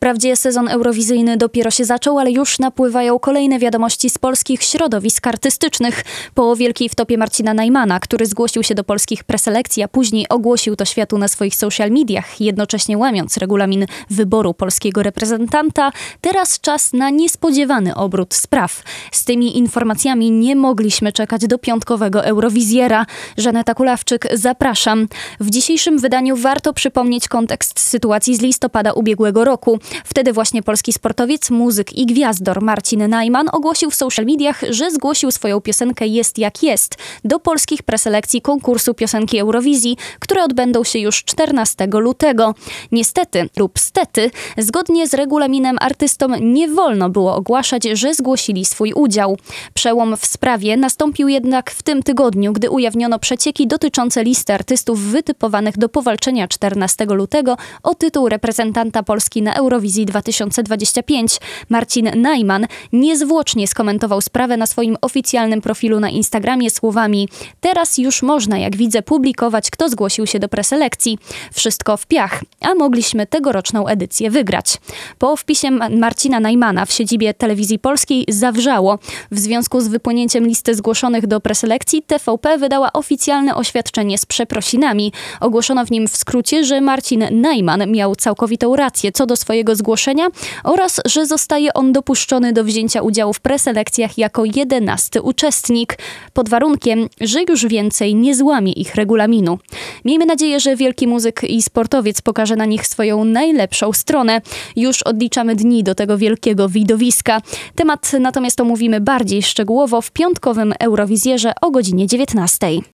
Wprawdzie sezon eurowizyjny dopiero się zaczął, ale już napływają kolejne wiadomości z polskich środowisk artystycznych. Po wielkiej wtopie Marcina Najmana, który zgłosił się do polskich preselekcji, a później ogłosił to światu na swoich social mediach, jednocześnie łamiąc regulamin wyboru polskiego reprezentanta, teraz czas na niespodziewany obrót spraw. Z tymi informacjami nie mogliśmy czekać do piątkowego Eurowizjera. Żaneta Kulawczyk, zapraszam. W dzisiejszym wydaniu warto przypomnieć kontekst sytuacji z listopada ubiegłego roku. Wtedy właśnie polski sportowiec, muzyk i gwiazdor Marcin Najman ogłosił w social mediach, że zgłosił swoją piosenkę Jest jak jest do polskich preselekcji konkursu piosenki Eurowizji, które odbędą się już 14 lutego. Niestety lub stety, zgodnie z regulaminem artystom nie wolno było ogłaszać, że zgłosili swój udział. Przełom w sprawie nastąpił jednak w tym tygodniu, gdy ujawniono przecieki dotyczące listy artystów wytypowanych do powalczenia 14 lutego o tytuł reprezentanta Polski na Eurowizji 2025. Marcin Najman niezwłocznie skomentował sprawę na swoim oficjalnym profilu na Instagramie słowami: teraz już można, jak widzę, publikować, kto zgłosił się do preselekcji. Wszystko w piach, a mogliśmy tegoroczną edycję wygrać. Po wpisie Marcina Najmana w siedzibie Telewizji Polskiej zawrzało. W związku z wypłynięciem listy zgłoszonych do preselekcji TVP wydała oficjalne oświadczenie z przeprosinami. Ogłoszono w nim w skrócie, że Marcin Najman miał całkowitą rację co do swojego zgłoszenia oraz, że zostaje on dopuszczony do wzięcia udziału w preselekcjach jako 11. uczestnik, pod warunkiem, że już więcej nie złamie ich regulaminu. Miejmy nadzieję, że wielki muzyk i sportowiec pokaże na nich swoją najlepszą stronę. Już odliczamy dni do tego wielkiego widowiska. Temat natomiast omówimy bardziej szczegółowo w piątkowym Eurowizjerze o godzinie 19.